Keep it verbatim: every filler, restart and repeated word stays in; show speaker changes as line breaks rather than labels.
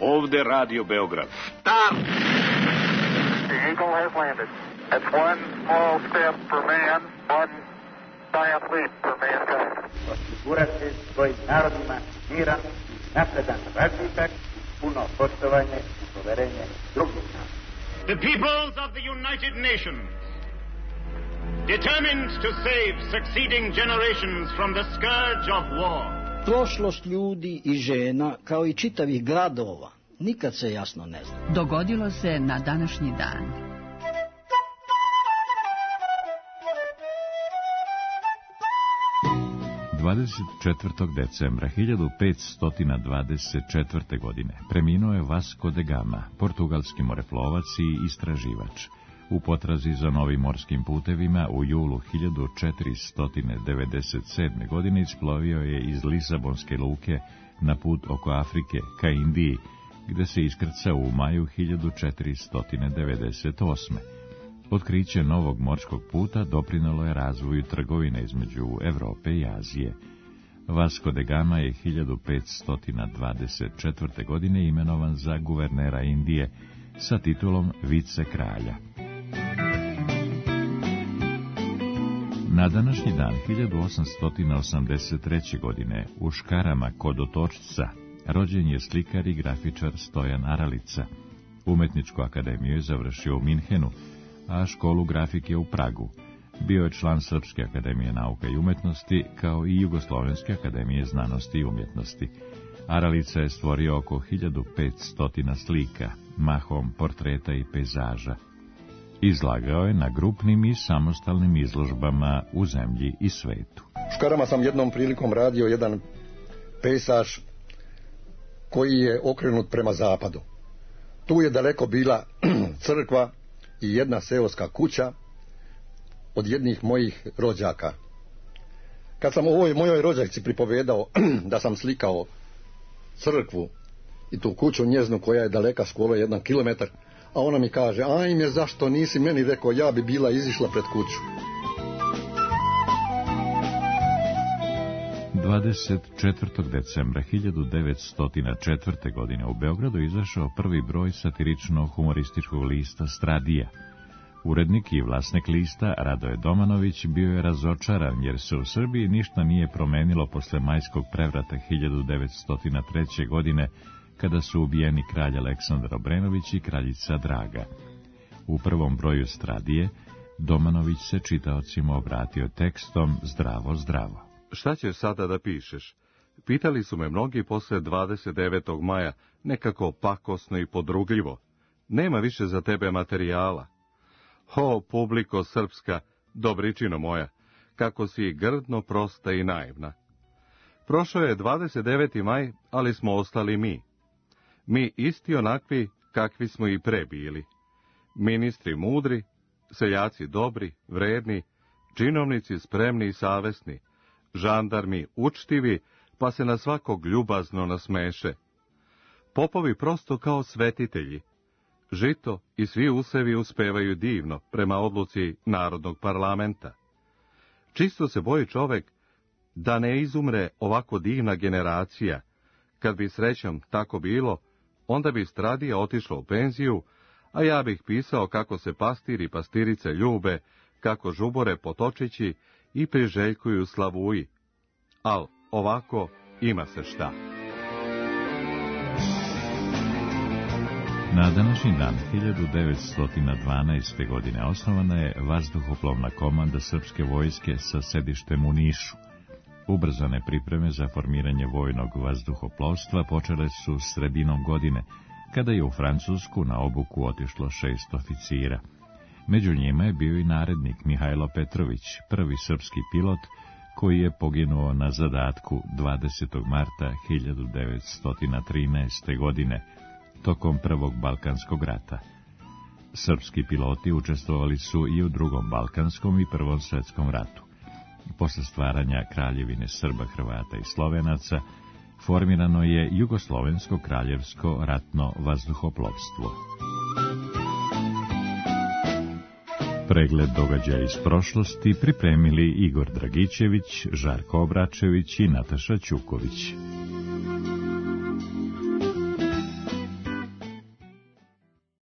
Ovde Radio Beograd.
Start! The Eagle has landed. That's one small step for man, one giant leap for mankind.
Osigurati svojim narodima miran, napredan razvitak, puno poštovanje i poverenje drugih naroda.
The peoples of the United Nations, determined to save succeeding generations from the scourge of war.
Prošlost ljudi i žena, kao i čitavih gradova, nikad se jasno ne zna.
Dogodilo se na današnji dan.
dvadeset četvrtog decembra hiljadu petsto dvadeset četvrte. godine preminuo je Vasco da Gama, portugalski moreplovac i istraživač. U potrazi za novim morskim putevima u julu hiljadu četiristo devedeset sedme. godine isplovio je iz Lisabonske luke na put oko Afrike ka Indiji, gde se iskrcao u maju hiljadu četiristo devedeset osme. Otkriće novog morskog puta doprinelo je razvoju trgovine između Evrope i Azije. Vasco da Gama je hiljadu petsto dvadeset četvrte. godine imenovan za guvernera Indije sa titulom vice kralja. Na današnji dan hiljadu osamsto osamdeset treće. godine u Škarama kod Otočca rođen je slikar i grafičar Stojan Aralica. Umetničku akademiju je završio u Minhenu, a školu grafike u Pragu. Bio je član Srpske akademije nauka i umetnosti, kao i Jugoslovenske akademije znanosti i umjetnosti. Aralica je stvorio oko hiljadu petsto slika, mahom portreta i pejzaža. Izlagao je na grupnim i samostalnim izložbama u zemlji i svetu.
U Škarama sam jednom prilikom radio jedan pejzaž koji je okrenut prema zapadu. Tu je daleko bila crkva i jedna seoska kuća od jednih mojih rođaka. Kad sam ovoj mojoj rođaci pripovedao da sam slikao crkvu i tu kuću njeznu koja je daleka skoro jedan kilometar, a ona mi kaže, ajme, zašto nisi meni rekao, ja bi bila izišla pred kuću.
dvadeset četvrtog decembra hiljadu devetsto četvrte. godine u Beogradu izašao prvi broj satirično-humorističkog lista Stradija. Urednik i vlasnik lista, Radoje Domanović, bio je razočaran jer se u Srbiji ništa nije promenilo posle majskog prevrata hiljadu devetsto treće. godine, kada su ubijeni kralj Aleksandar Obrenović i kraljica Draga. U prvom broju Stradije Domanović se čitaocima obratio tekstom Zdravo, zdravo.
Šta ćeš sada da pišeš? Pitali su me mnogi posle dvadeset devetog maja, nekako pakosno i podrugljivo. Nema više za tebe materijala. O, publiko srpska, dobričino moja, kako si grdno prosta i naivna. Prošao je dvadeset deveti maj, ali smo ostali mi. Mi isti onakvi kakvi smo i pre bili. Ministri mudri, seljaci dobri, vredni, činovnici spremni i savesni, žandarmi učtivi, pa se na svakog ljubazno nasmeše. Popovi prosto kao svetitelji. Žito i svi usevi uspevaju divno prema odluci Narodnog parlamenta. Čisto se boji čovek da ne izumre ovako divna generacija. Kad bi srećom tako bilo, onda bi Stradija otišla u penziju, a ja bih pisao kako se pastiri i pastirice ljube, kako žubore potočići i priželjkuju slavuji. Al ovako ima se šta.
Na današnji dan hiljadu devetsto dvanaeste. godine osnovana je vazduhoplovna komanda srpske vojske sa sedištem u Nišu. Ubrzane pripreme za formiranje vojnog vazduhoplovstva počele su sredinom godine, kada je u Francusku na obuku otišlo šest oficira. Među njima je bio i narednik Mihajlo Petrović, prvi srpski pilot, koji je poginuo na zadatku dvadesetog marta hiljadu devetsto trinaeste. godine, tokom Prvog Balkanskog rata. Srpski piloti učestvovali su i u Drugom Balkanskom i Prvom svetskom ratu. Posle stvaranja Kraljevine Srba, Hrvata i Slovenaca, formirano je Jugoslovensko kraljevsko ratno vazduhoplovstvo. Pregled događaja iz prošlosti pripremili Igor Dragićević, Žarko Obračević i Nataša Ćuković.